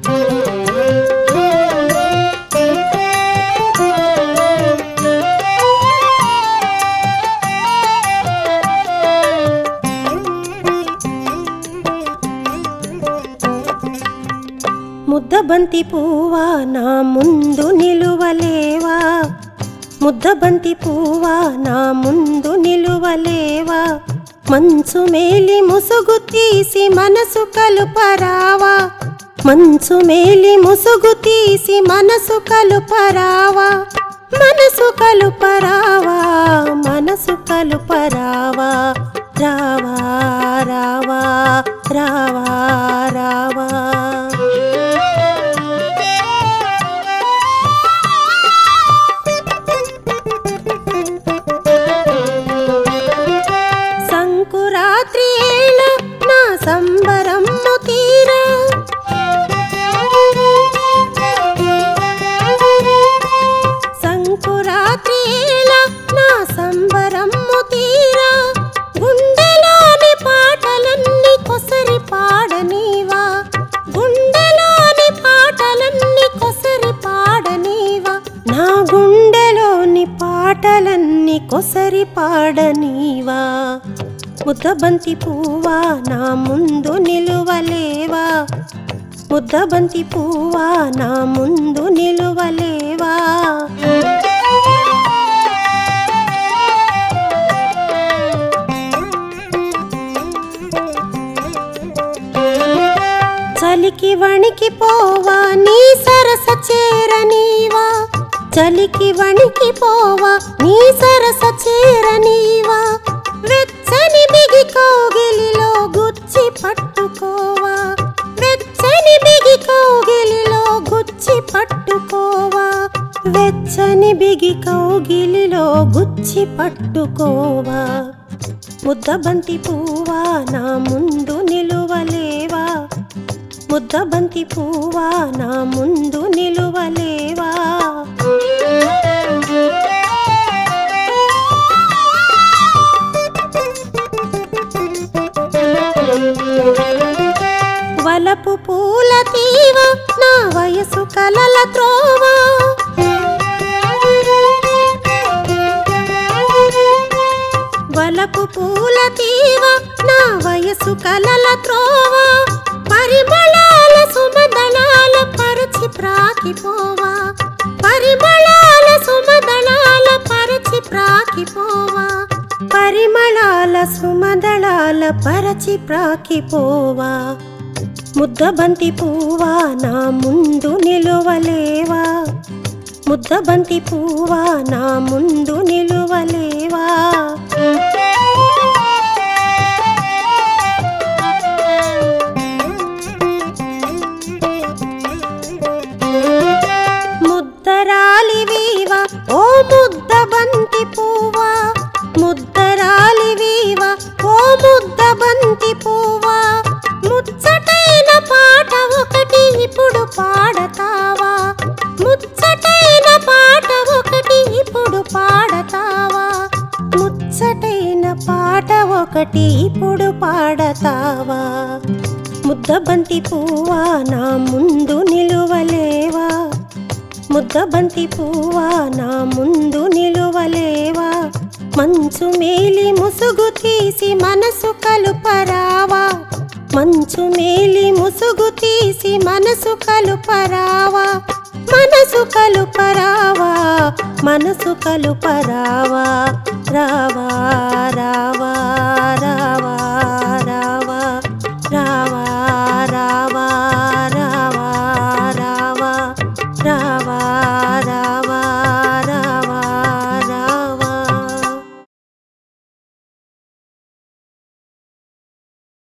ముద్దబంతి పువ్వా నా ముందు నిలువలేవా, ముద్దబంతి పువ్వా నా ముందు నిలువలేవా, మంచు మేలి ముసుగు తీసి మనసు కలుపరావా, మంచు మేలి ముసుగు తీసి మనసు కలుపరావా, మనసు కలుపరావా, మనసు కలుపరావా, రావా రావా రావా రావా. సంకురాత్రి ఏళ నా సంబరమ్ము తీరా, సంకురాత్రి ఏళ నా సంబరమ్ము తీరా, గుండెలోని పాటలన్నీ కొసరి పాడనీవా, గుండెలోని పాటలన్నీ కొసరి పాడనీవా, నా గుండెలోని పాటలన్నీ కొసరి పాడనీవా. ముద్దబంతి పువ్వా నా ముందు నిలువలేవా, ముద్దబంతి పువ్వా నా ముందు నిలువలేవా. చలికి వణికి పోవా నీ సరస చేరనీవా, చలికి వణికి పోవా నీ సరస చేరనీవా, వెచ్చని బిగి కౌగిలిలో గుచ్చి పట్టుకోవా, వెచ్చని బిగి కౌగిలిలో గుచ్చి పట్టుకోవా, వెచ్చని బిగి కౌగిలిలో గుచ్చి పట్టుకోవా. ముద్దబంతి పువ్వా నా ముందు నిలువలేవా, ముద్దబంతి పువ్వా నా ముందు నిలువలేవా. వలపు పూల తీవ నా వయసు కలల త్రోవా, వలపు పూల తీవ నా వయసు కలల త్రోవా, పరిమళాల సుమదళాల పరచి ప్రాకిపోవా, పరిమళాల సుమదళాల పరచి ప్రాకిపోవా, పరిమళాల సుమదళాల పరచి ప్రాకిపోవా. ముద్దబంతి పువ్వా నా ముందు నిలువలేవా, ముద్దబంతి పువ్వా నా ముందు నిలువలేవా. ముద్దరాలివీవా ఓ ముద్దబంతి పువ్వా, ముద్దరాలివీవా ఓ ముద్దబంతి పువ్వా, ముచ్చటైన పాట ఒకటి ఇప్పుడు పాడతావా, ముచ్చటైన పాట ఒకటి ఇప్పుడు పాడతావా, ముచ్చటైన పాట ఒకటి ఇప్పుడు పాడతావా. ముద్దబంతి పువ్వా నా ముందు నిలువలేవా, ముద్దబంతి పువ్వా నా ముందు నిలువలేవా, మంచు మేలి ముసుగు తీసి మనసు కలుపరావా, మంచు మేలి ముసుగు తీసి మనసు కలుపరావా, మనసు కలుపరావా, మనసు కలుపరావా, రావా రావా రావా.